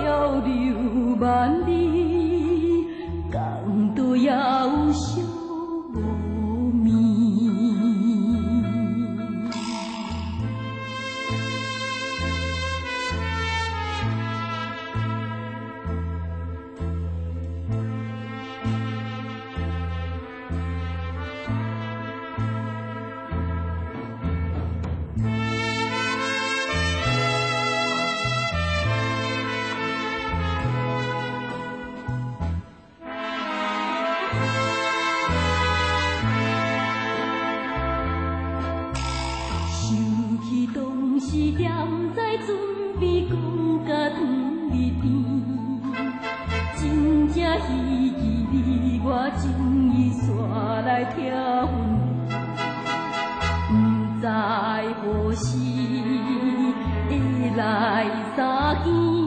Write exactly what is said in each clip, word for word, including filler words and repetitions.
漂流万里，港都也有寂无眠。是踮在准备讲甲汤里甜，真正希冀你我情意煞来拆分离，不知何时会来相见。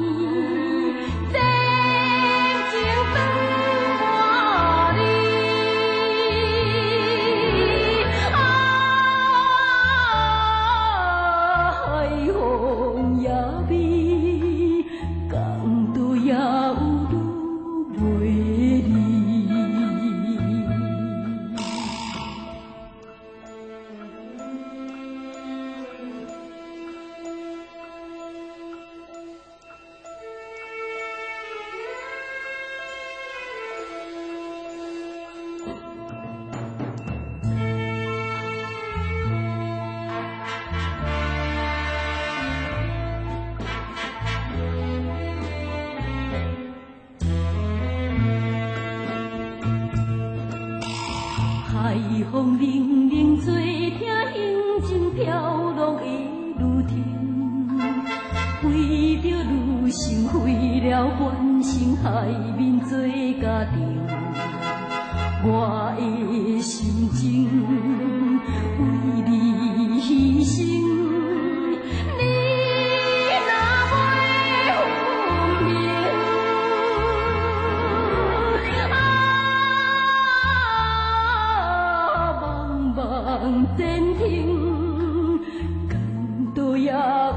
海风冷冷做听，心情飘落的愈甜，为着女性为了原生海面做家庭，我的心情为你牺牲。前庭，感到也。